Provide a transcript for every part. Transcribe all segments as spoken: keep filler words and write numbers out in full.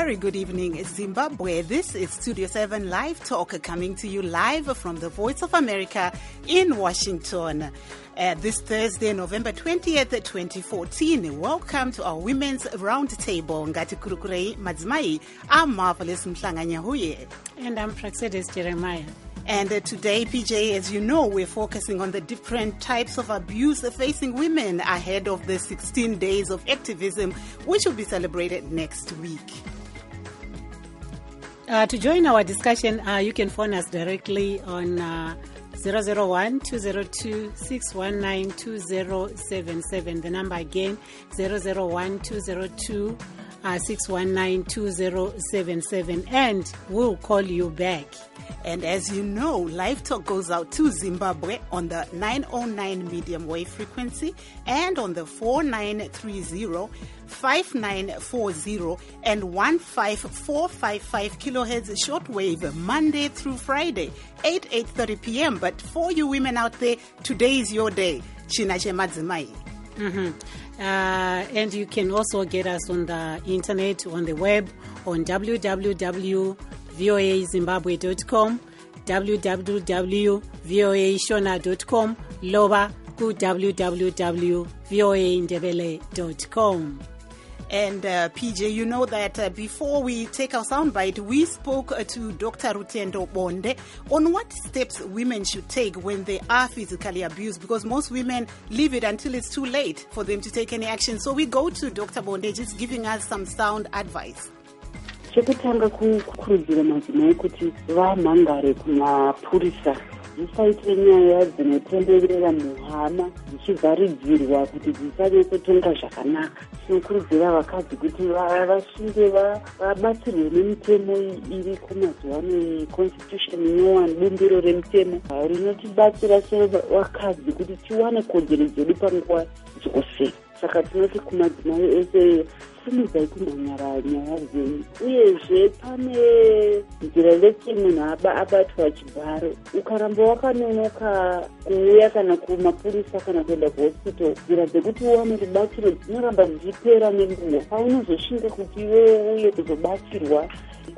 very good evening, Zimbabwe. This is Studio seven Live Talk coming to you live from the Voice of America in Washington. Uh, this Thursday, November twentieth, twenty fourteen. Welcome to our Women's Roundtable. Ngati kurukurei madzimai, I'm Marvelous Mhlanganyahuye. And I'm Praxedis Jeremiah. And uh, today, P J, as you know, we're focusing on the different types of abuse facing women ahead of the sixteen days of activism, which will be celebrated next week. Uh, to join our discussion, uh, you can phone us directly on uh, zero zero one, two zero two, six one nine, two zero seven seven. The number again, zero zero one, two zero two, six one nine, two zero seven seven. And we'll call you back. And as you know, Live Talk goes out to Zimbabwe on the nine oh nine medium wave frequency and on the four nine three zero, five nine four zero and one five four five five kilohertz shortwave Monday through Friday, eight, eight thirty p.m. But for you women out there, today is your day. Chinache madzimai. Mm-hmm. Uh, and you can also get us on the internet, on the web, on w w w dot v o a zimbabwe dot com, w w w dot v o a shona dot com, loba ku w w w dot v o a ndebele dot com. And uh, P J, you know that uh, before we take our soundbite, we spoke uh, to Doctor Rutendo Bonde on what steps women should take when they are physically abused, because most women leave it until it's too late for them to take any action. So we go to Doctor Bonde just giving us some sound advice. Chekutanga kukurudzira madzimai kuti vamhangare kumapurisa dzisaite nyaya dzinotenderera muhama dzichivharidzirwa kuti dzisanyatsotonga zvakanaka. Tinokurudzira vakadzi kuti vashinge vabatsirwe nemitemo iri kumazuva ano constitution inowana bumbiro remutemo rinotibatsira sevakadzi kuti tiwane kodzero dzedu panguva dzose. Saka tinoti kumadzimai ese simudzai kumhanyara nyaya dzenyu. Uyezve pane nzira dzekuti munhu abatwa achibharo. Ukaramba wakanonoka kuuya kana kumapurisa kana kuenda kuhospital, nzira dzekuti uwane rubatsiro dzinoramba dzichipera nenguva. Paunozoshinga kuti iwe uye kuzobatsirwa,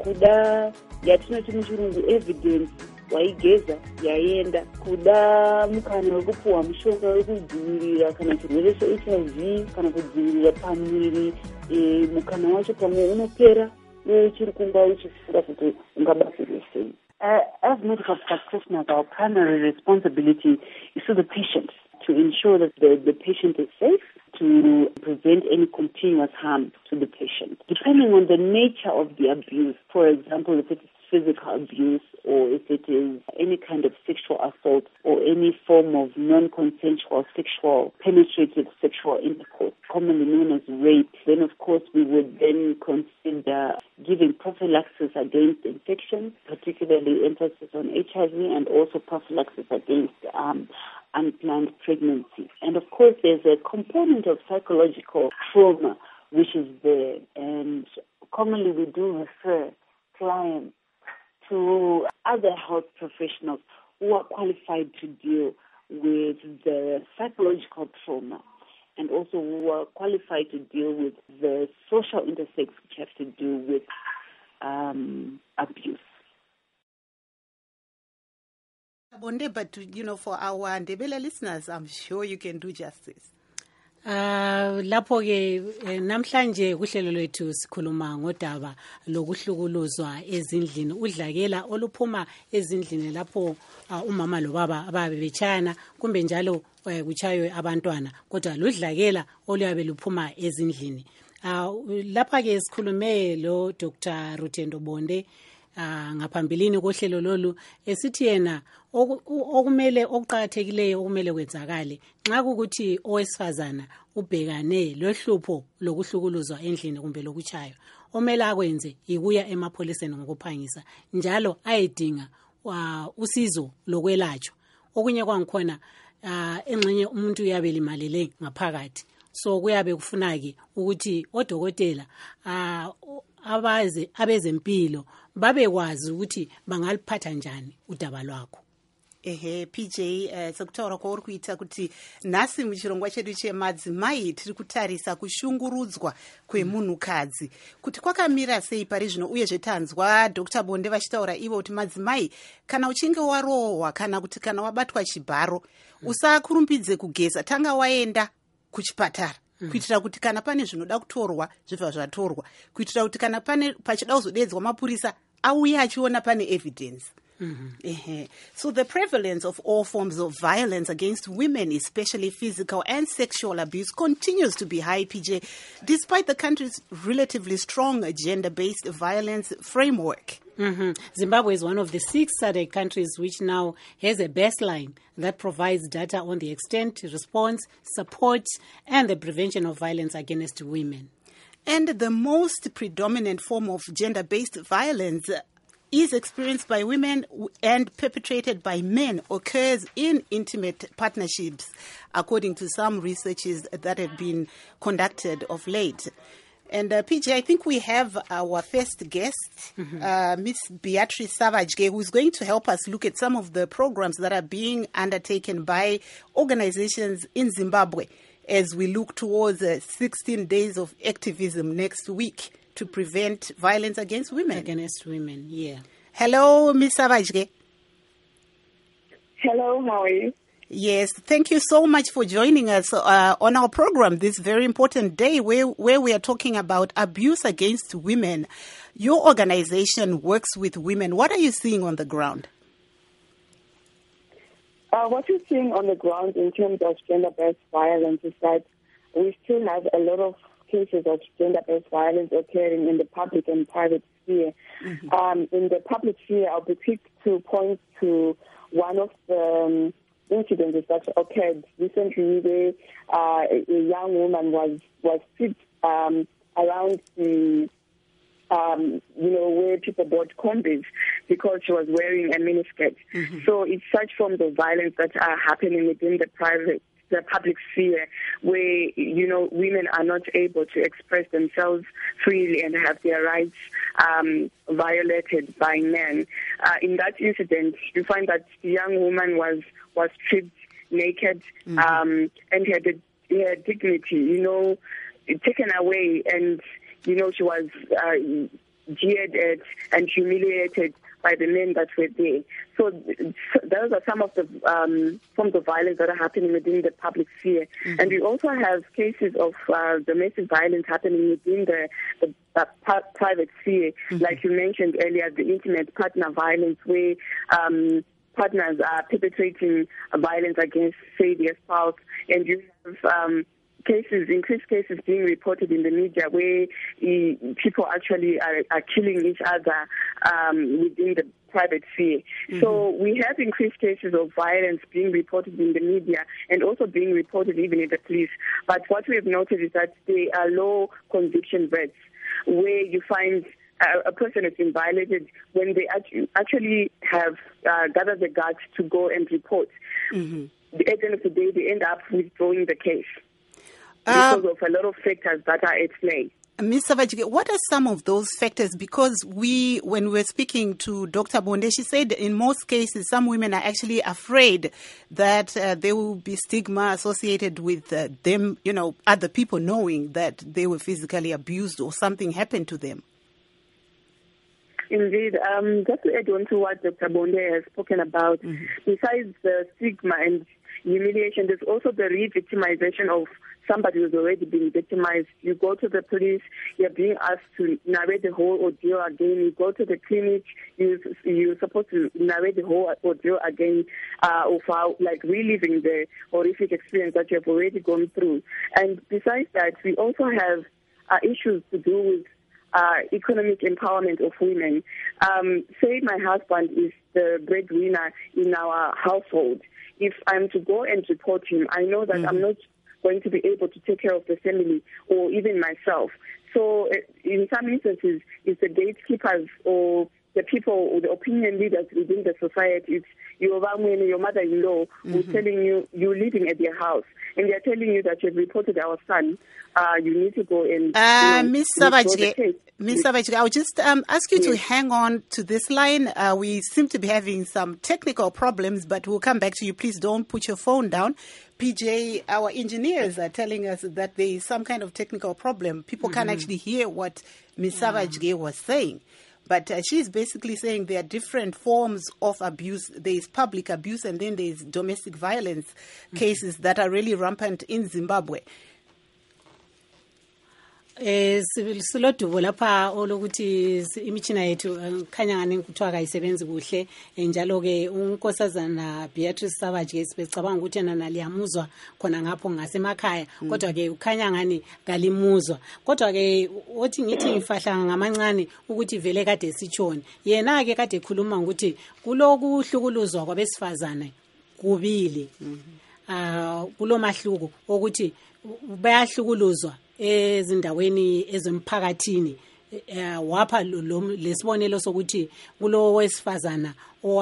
kuda yatinoti muchirungu evidence waigeza yaenda, kuda mukana wekupuhwa mushonga wekudzivirira kana chirwere che H I V kana kudzivirira pamwiri, e, mukana wacho pamwe unopera uchiri kunga uchifunga kuti ungabatsirwa sei. As medical practitioners, our primary responsibility is to the patient, to ensure that the, the patient is safe, to prevent any continuous harm to the patient. Depending on the nature of the abuse, for example, if it's physical abuse or if it is any kind of sexual assault or any form of non-consensual sexual, penetrative sexual intercourse, commonly known as rape, then of course we would then consider giving prophylaxis against infection, particularly emphasis on H I V, and also prophylaxis against um, unplanned pregnancy. And of course there's a component of psychological trauma which is there, and commonly we do refer clients to other health professionals who are qualified to deal with the psychological trauma and also who are qualified to deal with the social intersects which have to do with um, abuse. Bonde, but you know, for our Ndebele listeners, I'm sure you can do justice. Uh, lapho ke namhlanje kuhlelo lwethu sikhuluma ngodaba lokuhlukuluzwa ezindlini, udlakela oluphuma ezindlini lapho uh, umama lobaba ababe betshana kumbe njalo uh, kuchaywe abantwana, kodwa ludlakela oluyabe luphuma ezindlini. Uh, lapha ke sikhulume lo Doctor Rutendo Bonde uh, ngaphambilini kohlelo lolu esithi yena okumele okuqhakathekileyo okumele kwenzakale nxa kukuthi owesifazana ubhekane lohlupho lokuhlukuluzwa endlini kumbe lokuchaywa, omele akwenze ikuya emapholiseni ngokuphangisa njalo ayedinga uh, usizo lokwelatshwa. Okunye kwangikhona uh, engxenye umuntu uyabe limalele ngaphakathi, so kuyabe kufunaki ukuthi odokotela uh, abaze abezempilo babekwazi ukuthi bangaliphatha njani udaba lwakho. ehe P J uh, sekutaura kwauri kuita kuti nhasi muchirongwa chedu chemadzimai tiri kutarisa kushungurudzwa kwemunhukadzi kuti kwakamira sei pari zvino, uyezve tanzwa Dr Bonde vachitaura ivo kuti madzimai kana uchinge warohwa kana kuti kana wabatwa chibharo mm. usakurumbidze kugeza, tanga waenda kuchipatara mm. kuitira kuti kana pane zvinoda kutorwa zvibva zvatorwa, kuitira kuti kana pane pachida kuzodedzwa mapurisa auye achiona pane evidence. Mm-hmm. Uh-huh. So the prevalence of all forms of violence against women, especially physical and sexual abuse, continues to be high, P J, despite the country's relatively strong gender-based violence framework. Mm-hmm. Zimbabwe is one of the six S A D C countries which now has a baseline that provides data on the extent, response, support, and the prevention of violence against women. And the most predominant form of gender-based violence is experienced by women and perpetrated by men, occurs in intimate partnerships, according to some researches that have been conducted of late. And uh, P J, I think we have our first guest, mm-hmm. uh, Miss Beatrice Savage, who is going to help us look at some of the programs that are being undertaken by organizations in Zimbabwe as we look towards uh, sixteen days of activism next week to prevent violence against women. Against women, yeah. Hello, Miss Savage. Hello, how are you? Yes, thank you so much for joining us uh, on our program this very important day where, where we are talking about abuse against women. Your organization works with women. What are you seeing on the ground? Uh, what we're seeing on the ground in terms of gender-based violence is that we still have a lot of cases of gender-based violence occurring in the public and private sphere. Mm-hmm. Um, in the public sphere, I'll be quick to point to one of the um, incidents that occurred recently where uh, a young woman was, was stripped um, around the, um, you know, where people bought combis because she was wearing a miniskirt. Mm-hmm. So it's such forms of violence that are happening within the private the public sphere where, you know, women are not able to express themselves freely and have their rights um, violated by men. Uh, in that incident, you find that the young woman was, was stripped naked mm-hmm. um, and had a, her dignity, you know, taken away, and, you know, she was uh, jeered at and humiliated by the men that were there. So those are some of the um, forms of violence that are happening within the public sphere. Mm-hmm. And we also have cases of uh, domestic violence happening within the, the, the private sphere. Mm-hmm. Like you mentioned earlier, the intimate partner violence where um, partners are perpetrating violence against, say, their spouse. And you have um, cases, increased cases being reported in the media where uh, people actually are, are killing each other um, within the private sphere. Mm-hmm. So we have increased cases of violence being reported in the media and also being reported even in the police. But what we have noted is that there are low conviction rates where you find a, a person has been violated when they actually have uh, gathered the guts to go and report. Mm-hmm. At the end of the day, they end up withdrawing the case. Because uh, of a lot of factors that are at play. Miz Savage, what are some of those factors? Because we, when we were speaking to Doctor Bonde, she said in most cases some women are actually afraid that uh, there will be stigma associated with uh, them, you know, other people knowing that they were physically abused or something happened to them. Indeed. Um, just to add on to what Doctor Bonde has spoken about, mm-hmm. besides the stigma and humiliation, there's also the re-victimization of somebody who's already been victimized. You go to the police, you're being asked to narrate the whole ordeal again. You go to the clinic, you, you're supposed to narrate the whole ordeal again uh, of how, like, reliving the horrific experience that you have already gone through. And besides that, we also have uh, issues to do with uh, economic empowerment of women. Um, say my husband is the breadwinner in our household. If I'm to go and report him, I know that mm-hmm. I'm not going to be able to take care of the family or even myself. So in some instances, it's the gatekeepers or the people or the opinion leaders within the society. It's your family, your mother-in-law mm-hmm. who's telling you you're living at their house. And they're telling you that you've reported our son. Uh, you need to go and... Uh, you know, Miz Savage, Miz Savage, I'll just um, ask you yes. to hang on to this line. Uh, we seem to be having some technical problems, but we'll come back to you. Please don't put your phone down. P J, our engineers are telling us that there is some kind of technical problem. People mm-hmm. can't actually hear what Miz Savage yeah. was saying. But uh, she's basically saying there are different forms of abuse. There is public abuse and then there is domestic violence mm-hmm. cases that are really rampant in Zimbabwe. Eh silodubo lapha olokuthi imichina yethu khanya ngani kuthiwa kayisebenzi kuhle njalo ke unkosazana Beatrice Savage ke sibecabanga ukuthi yena naliyamuzwa khona ngapho ngasemakhaya kodwa ke ukhanya ngani kalimuzwa kodwa ke othi ngithi ngifahla ngamancane ukuthi vele kade sichona yena ke kade ekhuluma ukuthi kuloku hlukuluzwa kwabesifazana kubili ah kulo mahluko ukuthi bayahlukuluzwa ezindaweni ezemphakathini wapha lesibonelo sokuthi kulo wesifazana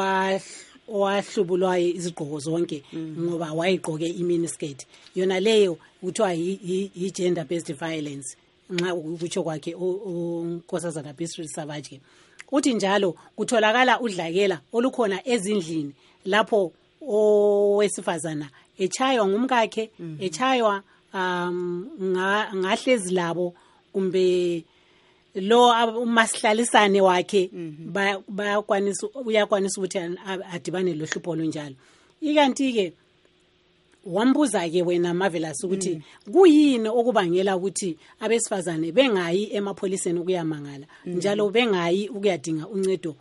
owahlubulwa izigqoko zonke ngoba wayigqoke iminiskirt yona leyo kuthiwa yi gender based violence nxa ukutsho kwakhe unkosazana Beatrice Savage uthi njalo kutholakala udlakela olukhona ezindlini lapho owesifazana echaywa ngumkakhe echaywa um ngahlezi labo kumbe lo umasihlalisane wakhe bayakwanisa uyakwanisa ukuthi adibane lohlupho lonjalo ikanti ke wambuza ke wena Marvelous ukuthi kuyini okubangela ukuthi abesifazane bengayi emapholiseni ukuyamangala njalo bengayi ukuyadinga uncedo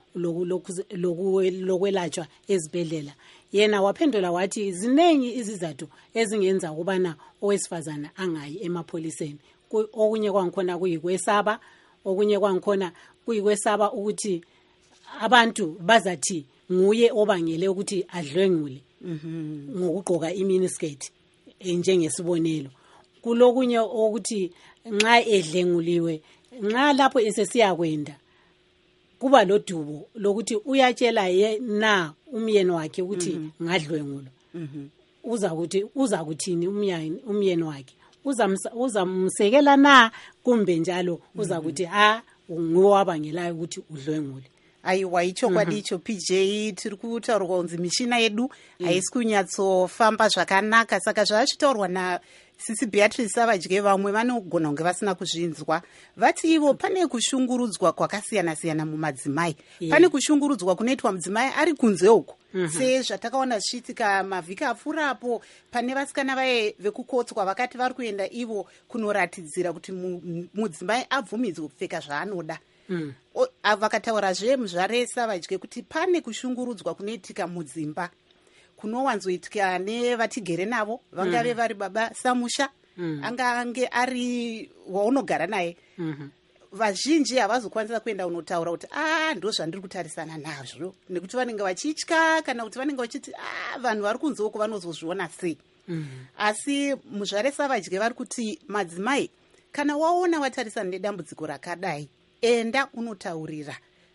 lokwelatshwa ezibhedlela yena waphendula wathi zinengi izizathu ezingenza ukubana owesifazana angayi emapholiseni okunye kwangikhona kuyikwesaba okunye kwangikhona kuyikwesaba ukuthi abantu bazathi nguye obangele ukuthi adlwengule ngokugqoka iminiskirt njengesibonelo kulokunye ukuthi nxa edlenguliwe nxa lapho esesiya kwenda kuba lodubo lokuthi uyatshela na umyeni wakhe ukuthi ngadlwengulo uza ukuthi uza kuthini umyeni umyeni wakhe uzamsekela na kumbe njalo uza kuthi ha ngowabangelayo ukuthi udlwengule aiwa icho kwadicho P J tiri kutaurwa kunzi mishina yedu haisi kunyatsofamba zvakanaka saka zvachitaurwa na sisi Beatrice Savage vamwe vanogona kunge vasina kuzvinzwa vati ivo pane kushungurudzwa kwakasiyana siyana mumadzimai yeah. pane kushungurudzwa kunoitwa mudzimai ari kunze uko mm-hmm. sezvatakaona zvichiitika mavhiki apfuurapo pane vasikana vaye vekukotswa vakati vari kuenda ivo kunoratidzira kuti mudzimai abvumidzwe kupfeka zvaanoda Mm. vakataurazve muzvare Savage kuti pane kushungurudzwa kunoitika mudzimba kunowanzoitika nevatigere navo vangave vari baba Samusha mm. angange ari waunogara naye mm-hmm. vazhinji havazokwanisa kuenda unotaura kuti ah ndo zvandiri kutarisana nazvo nekuti vanenge vachitya kana kuti vanenge vachiti ah vanhu vari kunze uko vanozozviona sei mm-hmm. asi muzvare Savage vari kuti madzimai kana waona watarisana nedambudziko rakadai enda unotaurira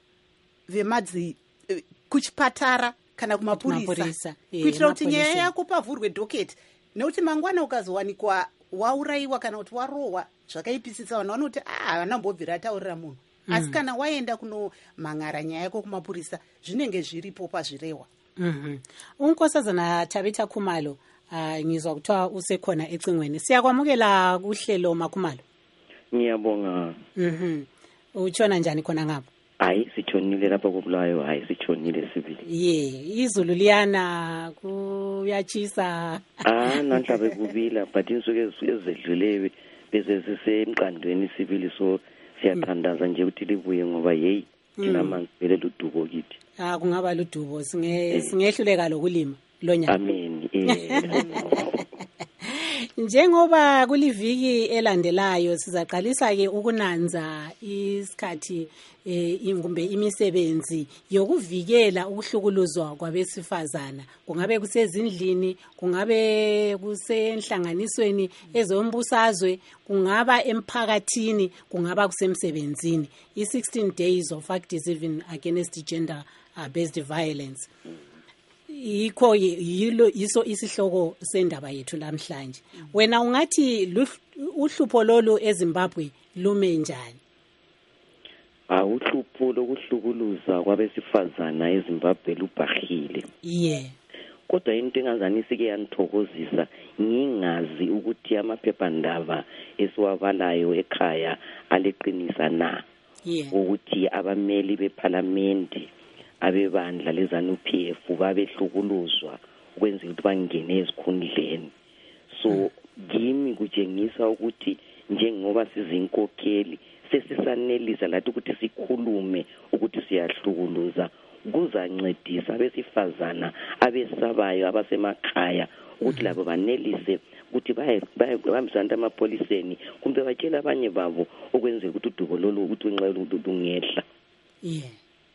vemadzi uh, kuchipatara kana kumapurisa kuitira kuti nyaya yako pavhurwe dhoketi nekuti mangwana ukazowanikwa waurayiwa kana kuti warohwa zvakaipisisa vanhu vanoti ah vanambobvira ataurira munhu mm. asi kana waenda kunomhangara nyaya yako kumapurisa zvinenge zviripo pazvirehwa mm-hmm. unkosazana Tabitha Khumalo uh, ngizwa kuthiwa usekhona ecingweni siyakwamukela kuhlelo Makhumalo ngiyabonga mhm utshona njani khona ngapha hayi sitshonile lapha kubulayo hayi sitshonile sibili ye izulu liyana kuyachisa ah nanhlabe kubila but insuku ezedlulewe bese sisemqandweni sibili so siyathandaza nje ukuthi libuye ngoba hey thina manje vele ludubo kithi ah kungaba ludubo singe singehluleka lokulima lonyaka amen eh njengoba kuliviki elandelayo sizaqalisa ke ukunanza isikhathi ingumbe imisebenzi yokuvikela ukuhlukuluzwa kwabesifazana kungabe kusezindlini kungabe kusenhlanganisweni ezombusazwe kungaba emphakathini kungaba kusemsebenzini i sixteen days of activism against gender based violence yikho yilo iso isihloko sendaba yethu namhlanje wena ungathi uhlupho lolu eZimbabwe lume njani awuhlupho lokuhlukuluza kwabesifazana eZimbabwe lubhahile. Yeah. Kodwa into engazani sike yanithokozisa ngingazi ukuthi amaphephandaba esiwabalayo ekhaya aleqinisa na. Yeah. Ukuthi abameli beParliament abebandla lezanu P F babehlukuluzwa ukwenza ukuthi bangene ezikhundleni. So kimi kutshengisa ukuthi njengoba sizinkokheli sesisanelisa lathi ukuthi sikhulume ukuthi siyahlukuluza kuzancedisa abesifazana abesabayo abasemakhaya ukuthi labo banelise ukuthi baye bahambisana amapoliseni kumbe batshela abanye babo okwenza ukuthi udubo lolu ukuthi unxele ukuthi ungehla. Yeah.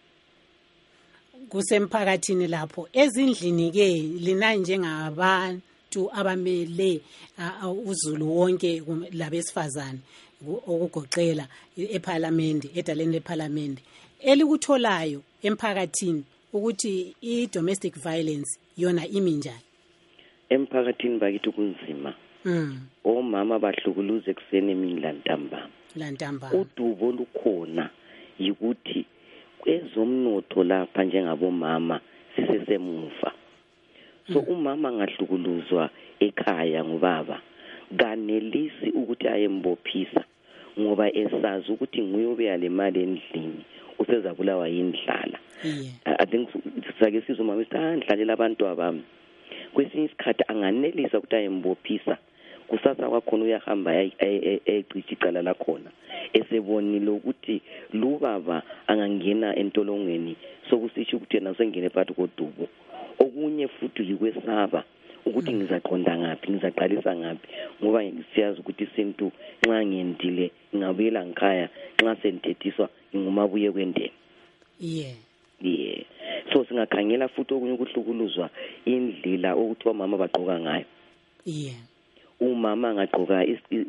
Kusemphakathini lapho ezindlini ke lina njengabantu abamele uZulu wonke labesifazane okugoqela eParliament edaleni leParliament elikutholayo emphakathini ukuthi i-domestic violence yona imi njani emphakathini bakithi kunzima. Mm. Omama bahlukuluza ekuseni emini lantambama. Lantambama. Udubo lukhona yikuthi kwezomnotho lapha njengabomama sisesemuva. So umama ngahlukuluzwa ekhaya ngubaba kanelisi ukuthi ayembophisa ngoba esazi ukuthi nguyobe yale mali endlini usezabulawa yindlala. Yeah. I think sake sizwe umama isandlalela abantu abami kwesinye isikhathi anganelisa ukuthi ayembophisa kusasa kwakhona uyahamba eyicisha icala lakhona esebonile ukuthi lubaba angangena entolongweni sokusisho ukuthi yena usengene phakathi kodubo. Okunye futhi yikwesaba ukuthi ngizaqonda ngaphi ngizaqalisa ngaphi ngoba siyazi ukuthi isintu nxa ngendile ngabuyela ngikhaya nxa senthethiswa ngumabuye kwendeni. Yeah. Yeah. So singakhangela futhi okunye ukuhlukuluzwa indlela ukuthi omama bagqoka ngayo. Yeah. Umama angagqoka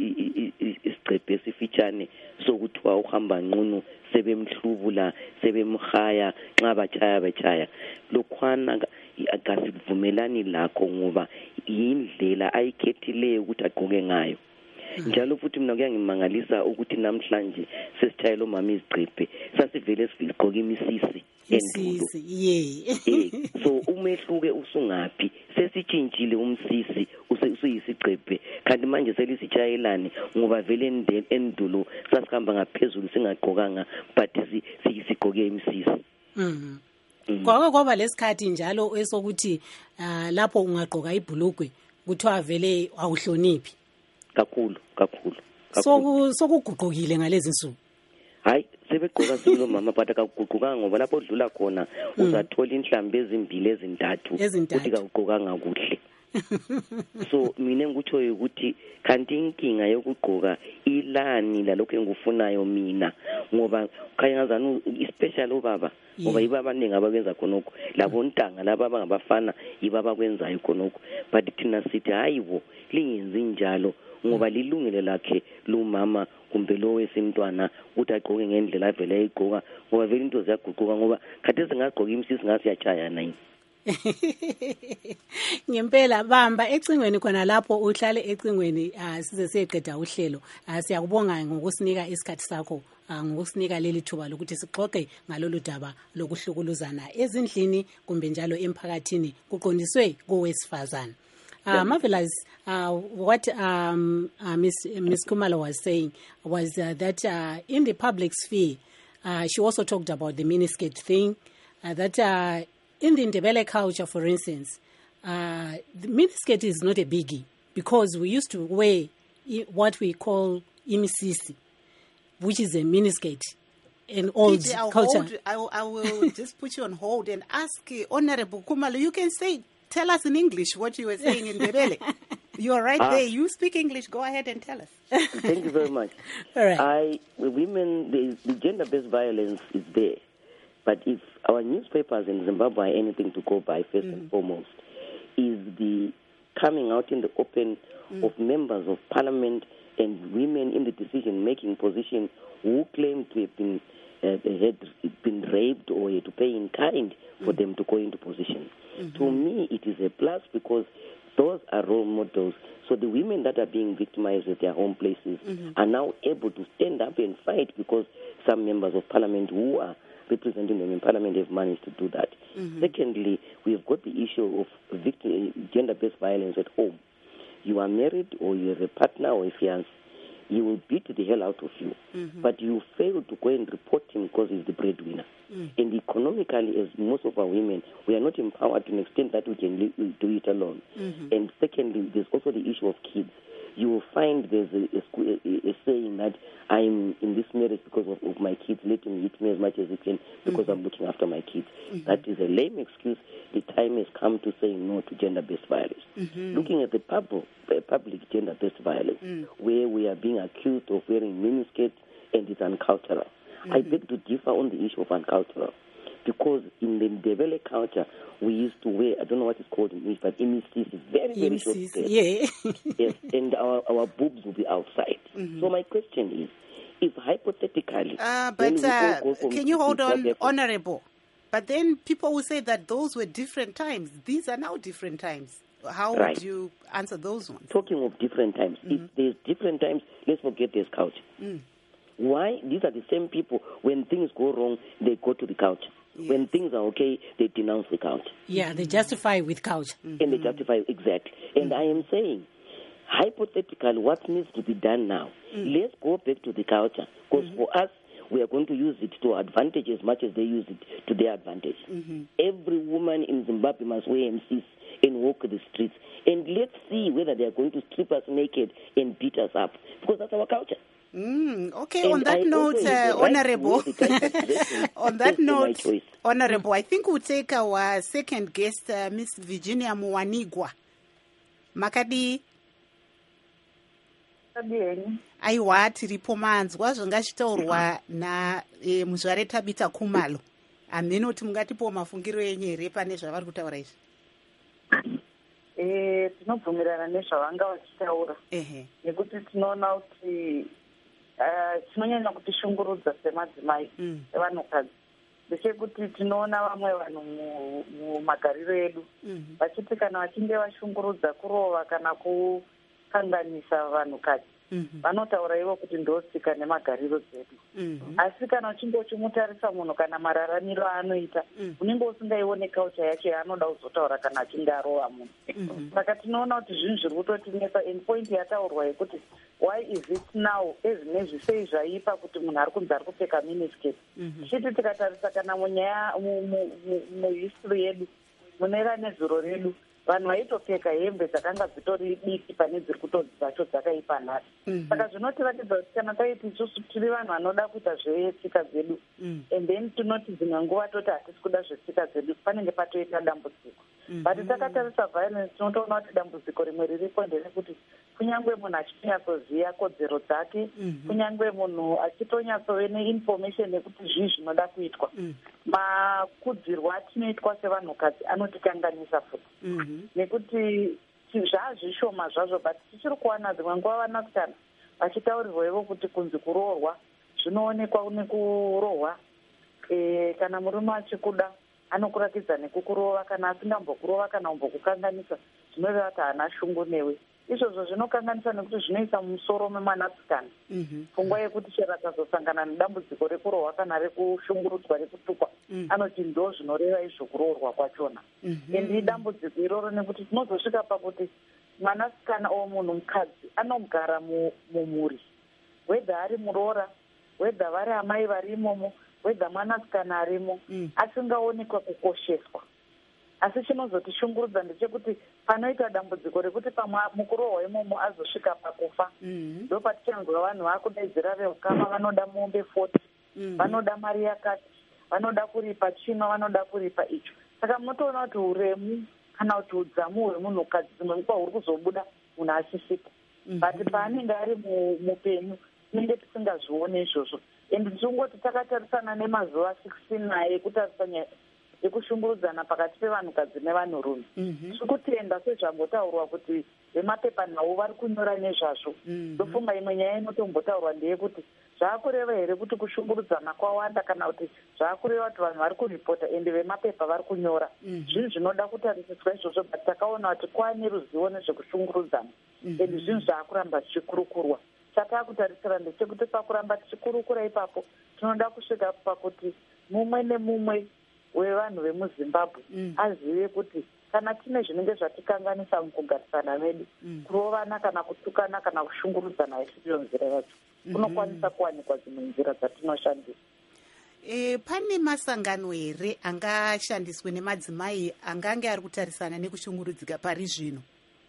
isicephe esifitshane sokuthiwa uhamba nqunu sebemhlubula sebemhaya nxa bachaya bechaya lokhwana akasivumelani lakho ngoba yindlela ayikhethileyo ukuthi agqoke ngayo. Njalo futhi mina kuyangimangalisa ukuthi namhlanje sesithayela omama izicephe sasivele sigqoka imisisi endulo. Yeah. So umehluke usungaphi sesitshintshile umsisi usuyisicephe kanti manje selisitshayelani ngoba vele endulo sasihamba ngaphezulu singagqokanga but sigqoke imisisi. Mhm. Kwake kwaba lesikhathi njalo esokuthi lapho ungagqoka ibhulugwe kuthiwa vele awuhloniphi kakhulu kakhulu so sokuguqukile ngalezi nsuku. Hayi sebegqoka silo mama but akaguqukanga ngoba lapho odlula khona uzathola inhlambi ezimbili ezintathu ukuthi kawugqokanga kuhle. So mina ngikutsho ukuthi kanti inkinga yokugqoka ilani lalokho engikufunayo mina ngoba khayangazana especially ubaba ngoba yiba abaningi abakwenza khonokho labo ntanga laba abangabafana yiba abakwenzayo khonokho but thina sithi hayibo lingenzi njalo ngoba lilungile lakhe lo mama kumbe lo wesimntwana ukuthi agqoke ngendlela avele ayigqoka ngoba vele into ziyaguquka ngoba kade singagqoka imsisi ngasiyachaya nini. Ngempela bamba ecingweni khona lapho uhlale ecingweni size siyeqeda uhlelo siyakubonga ngokusinika isikhathi sakho ngokusinika leli thuba lokuthi sixoxe ngalolu daba lokuhlukuluzana ezindlini kumbe njalo emphakathini kuqondiswe kowesifazana. Uh, Marvelous, uh, what um, uh, Miss Miss Khumalo was saying was uh, that uh, in the public sphere, uh, she also talked about the miniskirt thing, uh, that uh, in the Ndebele culture, for instance, uh, the miniskirt is not a biggie because we used to wear what we call imisisi, which is a miniskirt in old Pete, I'll culture. Hold, I, will, I will just put you on hold and ask uh, Honorable Khumalo, you can say, tell us in English what you were saying in Ndebele. You are right ah. there. You speak English. Go ahead and tell us. Thank you very much. All right. I, women, the, the gender-based violence is there. But if our newspapers in Zimbabwe are anything to go by, first mm. and foremost, is the coming out in the open mm. of members of parliament and women in the decision-making position who claim to have been, uh, had been raped or to pay in kind for mm. them to go into position. Mm-hmm. To me, it is a plus because those are role models. So the women that are being victimized at their home places mm-hmm. are now able to stand up and fight because some members of parliament who are representing them in parliament have managed to do that. Mm-hmm. Secondly, we have got the issue of victim, gender-based violence at home. You are married or you have a partner or a fiancé. He will beat the hell out of you. Mm-hmm. But you fail to go and report him because he's the breadwinner. Mm. And economically, as most of our women, we are not empowered to an extent that we can do it alone. Mm-hmm. And secondly, there's also the issue of kids. You will find there's a, a, a saying that I'm in this marriage because of, of my kids. Let him hit me as much as he can because mm-hmm. I'm looking after my kids. Mm-hmm. That is a lame excuse. The time has come to say no to gender-based violence. Mm-hmm. Looking at the public, uh, public gender-based violence, mm. where we are being accused of wearing miniskirts and it's uncultural. Mm-hmm. I beg to differ on the issue of uncultural. Because in the Ndebele culture, we used to wear, I don't know what it's called in English, but imisis is very, very short skirt. Yeah. Yes, and our, our boobs will be outside. Mm-hmm. So my question is, if hypothetically... Uh, but uh, can you hold on, Honorable? But then people will say that those were different times. These are now different times. How right. would you answer those ones? Talking of different times, mm-hmm. if there's different times, let's forget there's culture. Mm. Why? These are the same people. When things go wrong, they go to the culture. Yes. When things are okay, they denounce the culture. Yeah, they justify with culture. Mm-hmm. And they justify, exactly. And mm-hmm. I am saying, hypothetically, what needs to be done now? Mm-hmm. Let's go back to the culture. Because mm-hmm. for us, we are going to use it to our advantage as much as they use it to their advantage. Mm-hmm. Every woman in Zimbabwe must wear M Cs and walk the streets. And let's see whether they are going to strip us naked and beat us up. Because that's our culture. Mm, okay, and on that I note, uh, Honorable, on that note, Honorable, I think we'll take our second guest, uh, Miss Virginia Muwanigwa. Makadi? Aiwa, tiripo manzwa zvanga chitaurwa na e, muzvare Tabita Khumalo. Aminoti mungatipo mafungiro enyu here pane zvavari kutaura izvi? Eh, tinobvumirana nezvavanga vachitaura. Ehe. Nekuti tinoona kuti tinonyanya kutishungurudza semadzimai evanhukadzi ndechekuti tinoona vamwe vanhu mumagariro edu vachiti kana vachinge vashungurudza kurova kana kukanganisa vanhukadzi vanotaura ivo kuti ndosika nemagariro dzedu. Asi kana uchinge uchimutarisa munhu kana mararamiro anoita unenge usingaione kaucha yacho yaanoda kuzotaura kana achinge arova munhu. Saka tinoona kuti zvinhu zviri kutotinesa and point yataurwa yekuti why is it now ezvinezvi sei zvaipa kuti munhu ari kunzi ari kupfeka miniskirt. Tichiti tikatarisa kana munyaya muhistory yedu mune ranezuro redu vanhu vaitopfeka hembe dzakanga dzitori diki pane dziri kutonzi dzacho dzakaipa nhasi. Saka zvinotiratidza kuti kana taiti isusu tiri vanhu vanoda kuita zvetsika dzedu and then tinoti dzimwe nguva toti hatisi kuda zvetsika dzedu panenge patoita dambudziko. But takatarisa violence tinotoona kuti dambudziko rimwe riripo nderekuti kunyange munhu achitonyatsoziva kodzero dzake, kunyange munhu achitonyatsowe neinformation yekuti zvii zvinoda kuitwa, makudzirwo atinoitwa sevanhukadzi anotikanganisa futi. Nekuti zvazvishoma zvazvo but tichiri kuwana dzimwe nguva vanasikana vachitaurirwa ivo kuti kunzi kuroorwa zvinoonekwa nekurohwa. Kana murume achikuda anokuratidza nekukurova, kana asingambokurova kana umbokukanganisa zvinoreva kuti haana shungu newe. Izvozvo zvinokanganisa nekuti zvinoisa mumusoro memwanasikana pfungwa yekuti chero akazosangana nedambudziko rekurohwa kana rekushungurudzwa rekutukwa anoti ndo zvinoreva izvo kuroorwa kwachona. And idambudziko iroro nekuti tinozosvika pakuti mwanasikana o munhu mukadzi anogara mumhuri, wedha ari muroora, wedha vari amai vari imomo, wedha mwanasikana arimo, asingaonekwa kukosheswa. Asi chinozotishungurudza ndechekuti panoita dambudziko rekuti pamwe mukurohwa imomo azosvika pakufa, ndo patichanzwa vanhu vakudaidzira veukama vanoda mombe forty, vanoda mari yakati, vanoda kuripa chino, vanoda kuripa icho. Saka munotoona kuti uremu kana kuti udzamu hwemunhukadzi dzimwe nguva huri kuzobuda munhu achisvika. But paanenge ari mupenyu tinenge tisingazvione izvozvo. And tichingoti takatarisana nemazuva sixteen naye ekutarisana nyaya yekushungurudzana pakati pevanhukadzi nevanhurume. Tiri kutenda sezvambotaurwa kuti vemapepa navo vari kunyora nezvazvo. Ndofunga imwe nyaya inotombotaurwa ndeyekuti zvaakureva here kuti kushungurudzana kwawanda kana kuti zvaakureva kuti vanhu vari kuripota ende vemapepa vari kunyora. Zvinhu zvinoda kutarisiswa izvozvo but takaona kuti kwaane ruzivo nezvekushungurudzana. Ende zvinhu zvaakuramba zvichikurukurwa. chatakutarisira ndechekuti pakuramba tichikurukura ipapo tinoda kusvika pakuti mumwe nemumwe wevanhu vemuzimbabwe mm. azive kuti kana tine zvinenge zvatikanganisa mukugarisana medu mm. kurovana kana kutukana kana kushungurudzana haisiyo nzira yacho kunokwanisa mm-hmm. kuwanikwa dzimwe nzira dzatinoshandisa. E, pane masangano here angashandiswe nemadzimai angange ari kutarisana nekushungurudzika pari zvino?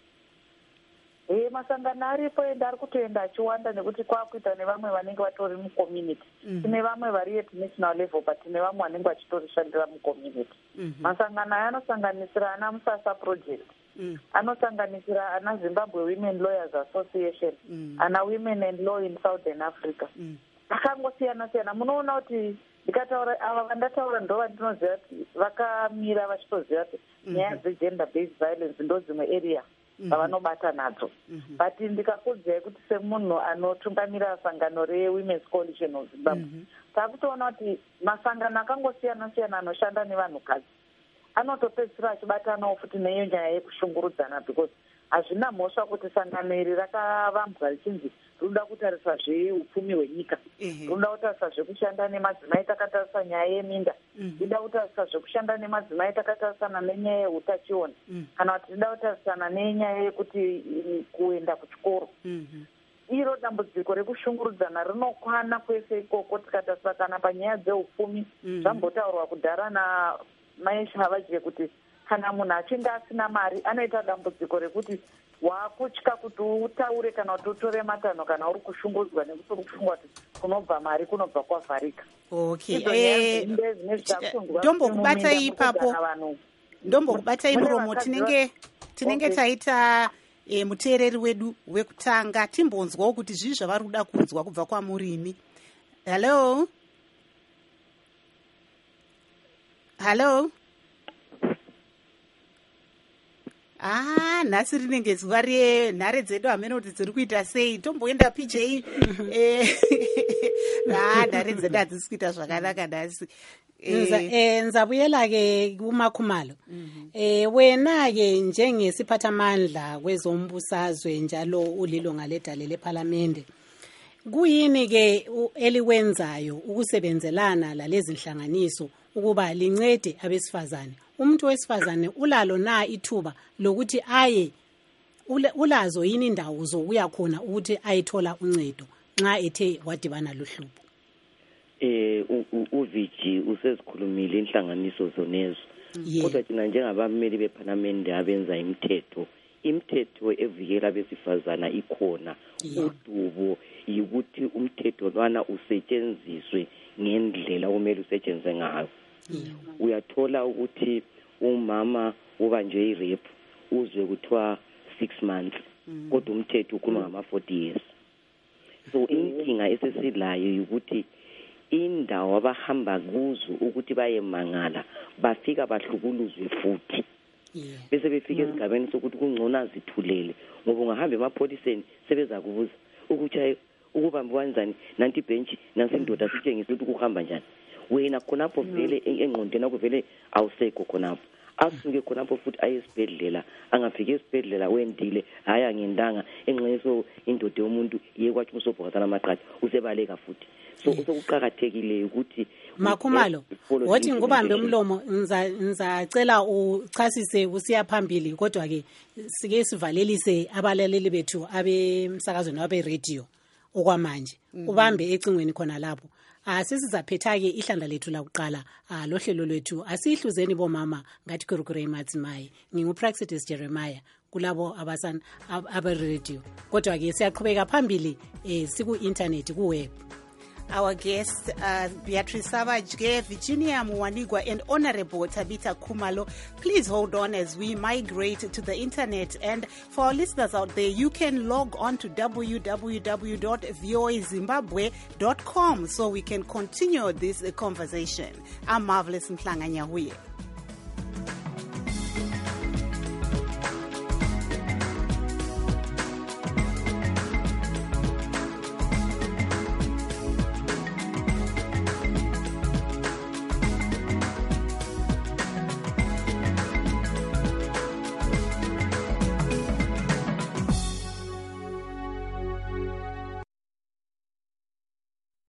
E, masangano aripo ende ari kutoenda achiwanda nekuti kwakuita nevamwe vanenge vatori mucommunity mm-hmm. tine vamwe vari at national level but tine vamwe vanenge vachitorishandira mucommunity mm-hmm. masangano aya anosanganisira ana Musasa project mm. anosanganisira ana Zimbabwe Women Lawyers Association mm. ana Women and Law in Southern Africa mm. akangosiyana siyana. Munoona kuti ndikataura ava vandataura ndo vandinoziva kuti vakamira vachitoziva kuti nyaya dzegender based violence ndo dzimwe area vavanobata nadzo mm-hmm. but ndikakudzai kuti semunhu anotungamira sangano reWomen's Coalition of Zimbabwe mm-hmm. takutoona kuti masangano akangosiyana siyana anoshanda nevanhukadzi anotopedzisira achibatanawo futi neyo nyaya yekushungurudzana because hazvina mhosva kuti sangano iri rakavambwa richinzi rinoda kutarisa zveupfumi hwenyika rinoda kutarisa zvekushanda nemadzimai takatarisa nyaya yeminda rinoda kutarisa zvekushanda nemadzimai takatarisana nenyaya yeutachiona kana kuti rinoda kutarisana nenyaya yekuti kuenda kuchikoro iro dambudziko rekushungurudzana rinokwana kwese ikoko tikatarisa kana panyaya dzeupfumi zvambotaurwa kudhara namaishavadye kuti kana munhu achinge asina mari anoita dambudziko rekuti wakutya kuti utaure kana kuti utore matanho kana uri kushungurudzwa nekuti uri kufunga kuti kunobva mari kunobva kwavharika. Okay. Ndombokubatai ipapo ndombokubatai muromo tinenge tinenge okay. taita e, muteereri wedu wekutanga timbonzwawo kuti zvii zvavari kuda kunzwa kubva kwamurimi. Hello Hello Ah, nhasi rinenge zuva renhare dzedu hamene kuti dziri kuita sei. Tomboenda P J. Ah, nhare dzedu hadzisi kuita zvakanaka nhasi. Eh nzabuyela ke kuMakhumalo. Eh wena ke njengesiphathamandla kwezombusazwe njalo ulilunga ledale leParliament. Kuyini ke eliwenzayo ukusebenzelana lalezi nhlanganiso ukuba lincede abesifazane? Umuntu wesifazane ulalo na ithuba lokuthi aye ulazo yini indawo zokuya khona ukuthi ayithola uncedo nxa ethe wadibana lohlupho? Eh uVG usezikhulumile inhlanganiso zonezo kodwa thina njengabameli beParliament abenza imithetho imithetho evikela abesifazana ikhona udubo yikuthi umthetho lwana usetshenziswe ngendlela okumele usetshenzwe ngayo. Uyathola ukuthi umama ubanjwe irape uzwe kuthiwa six months kodwa umthetho ukhuluma ngama forty years. So inkinga esesilayo ukuthi indawo abahamba kuzo ukuthi bayemangala bafika bahlukuluzwe futhi bese befika esigabeni sokuthi kungcona zithulele ngoba ungahamba emapholiseni sebeza kubuza ukuthi ukubamba kanjani nanti bench nasendoda sitshengisa ukuthi kuhamba njani. Wena khonapho vele engqondweni akho vele awusekho khonapho asuke khonapho futhi ayesibhedlela angafike esibhedlela wendile haya ngendanga enxeso indoda yomuntu yekwathi usobhokazana amaqhathi usebaleka futhi. So sokuqhakathekile ukuthi Makhumalo wathi ngubambe umlomo ngizacela uchasise usiya phambili kodwa ke sike sivalelise abalaleli bethu abemsakazweni wabe radio okwamanje ubambe ecingweni khona lapho. Asisizaphetha ke ihlanda lethu la kuqala lohlelo lwethu asihluzeni bomama ngathi kurukure imatsimayi. NginguPraxidis Jeremiah kulabo abasana aba radio kodwa ke siyaqhubeka phambili eh siku internet ku web. Our guests, uh, Beatrice Savage, Virginia Muwanigwa, and Honorable Tabitha Khumalo. Please hold on as we migrate to the internet. And for our listeners out there, you can log on to w w w dot v o a zimbabwe dot com so we can continue this conversation. I'm Marvelous Mhlanga Nyahuye.